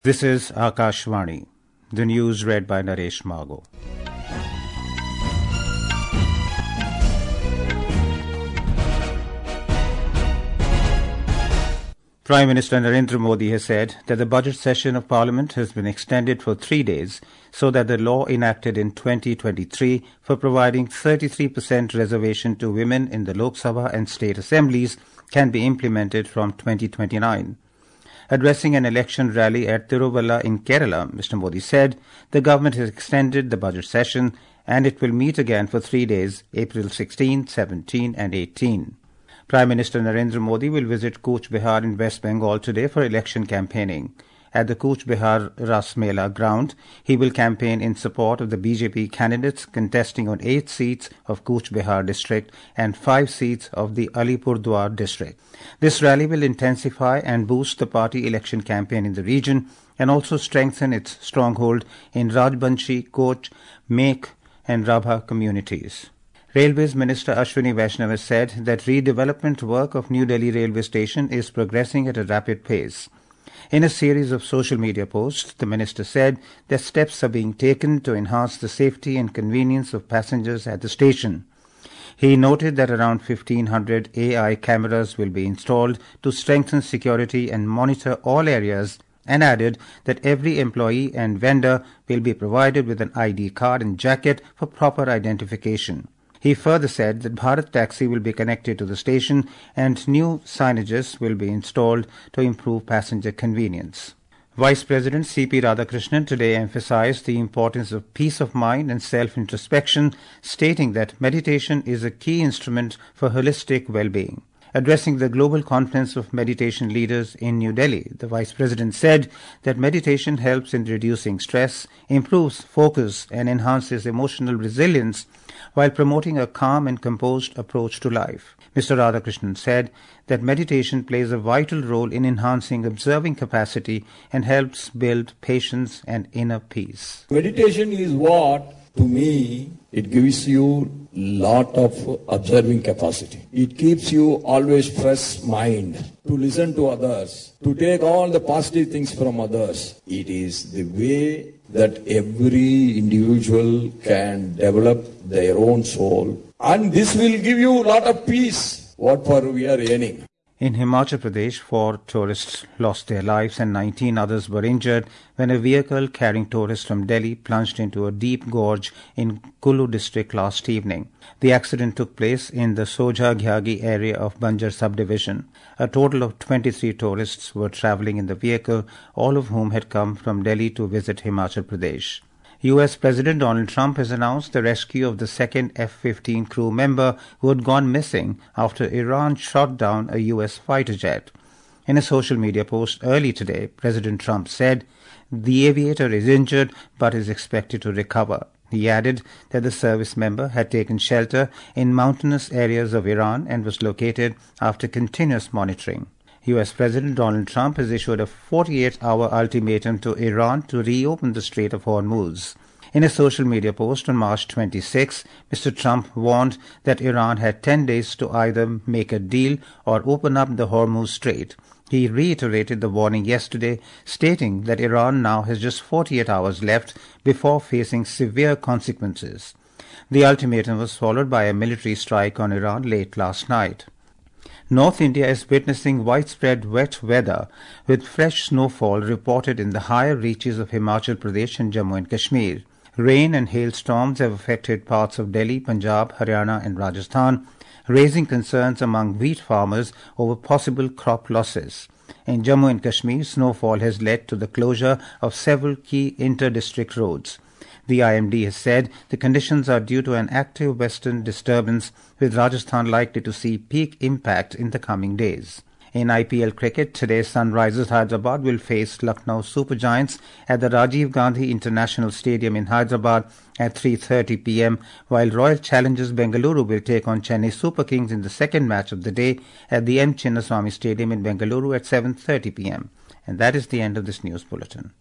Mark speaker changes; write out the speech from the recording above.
Speaker 1: This is Akashvani. The news read by Naresh Margo. Prime Minister Narendra Modi has said that the budget session of Parliament has been extended for 3 days so that the law enacted in 2023 for providing 33% reservation to women in the Lok Sabha and state assemblies can be implemented from 2029. Addressing an election rally at Tiruvalla in Kerala, Mr. Modi said the government has extended the budget session and it will meet again for 3 days, April 16, 17 and 18. Prime Minister Narendra Modi will visit Cooch Behar in West Bengal today for election campaigning. At the Cooch Behar Ras Mela ground, he will campaign in support of the BJP candidates contesting on 8 seats of Cooch Behar district and 5 seats of the Alipurdwar district. This rally will intensify and boost the party election campaign in the region and also strengthen its stronghold in Rajbanshi, Koch, Mek and Rabha communities. Railways Minister Ashwini Vaishnav has said that redevelopment work of New Delhi railway station is progressing at a rapid pace. In a series of social media posts, the minister said that steps are being taken to enhance the safety and convenience of passengers at the station. He noted that around 1,500 AI cameras will be installed to strengthen security and monitor all areas, and added that every employee and vendor will be provided with an ID card and jacket for proper identification. He further said that Bharat Taxi will be connected to the station and new signages will be installed to improve passenger convenience. Vice President C.P. Radhakrishnan today emphasized the importance of peace of mind and self-introspection, stating that meditation is a key instrument for holistic well-being. Addressing the Global Conference of Meditation Leaders in New Delhi, the Vice President said that meditation helps in reducing stress, improves focus and enhances emotional resilience while promoting a calm and composed approach to life. Mr. Radhakrishnan said that meditation plays a vital role in enhancing observing capacity and helps build patience and inner peace.
Speaker 2: Meditation is what, to me, it gives you lot of observing capacity. It keeps you always fresh mind to listen to others, to take all the positive things from others. It is the way that every individual can develop their own soul. And this will give you a lot of peace, what for we are yearning.
Speaker 1: In Himachal Pradesh, 4 tourists lost their lives and 19 others were injured when a vehicle carrying tourists from Delhi plunged into a deep gorge in Kullu district last evening. The accident took place in the Soja Ghyagi area of Banjar subdivision. A total of 23 tourists were travelling in the vehicle, all of whom had come from Delhi to visit Himachal Pradesh. U.S. President Donald Trump has announced the rescue of the second F-15 crew member who had gone missing after Iran shot down a U.S. fighter jet. In a social media post early today, President Trump said the aviator is injured but is expected to recover. He added that the service member had taken shelter in mountainous areas of Iran and was located after continuous monitoring. U.S. President Donald Trump has issued a 48-hour ultimatum to Iran to reopen the Strait of Hormuz. In a social media post on March 26, Mr. Trump warned that Iran had 10 days to either make a deal or open up the Hormuz Strait. He reiterated the warning yesterday, stating that Iran now has just 48 hours left before facing severe consequences. The ultimatum was followed by a military strike on Iran late last night. North India is witnessing widespread wet weather, with fresh snowfall reported in the higher reaches of Himachal Pradesh and Jammu and Kashmir. Rain and hailstorms have affected parts of Delhi, Punjab, Haryana and Rajasthan, raising concerns among wheat farmers over possible crop losses. In Jammu and Kashmir, snowfall has led to the closure of several key inter-district roads. The IMD has said the conditions are due to an active western disturbance, with Rajasthan likely to see peak impact in the coming days. In IPL cricket, today Sunrisers Hyderabad will face Lucknow Super Giants at the Rajiv Gandhi International Stadium in Hyderabad at 3:30 p.m, while Royal Challengers Bengaluru will take on Chennai Super Kings in the second match of the day at the M. Chinnaswamy Stadium in Bengaluru at 7:30 p.m. And that is the end of this news bulletin.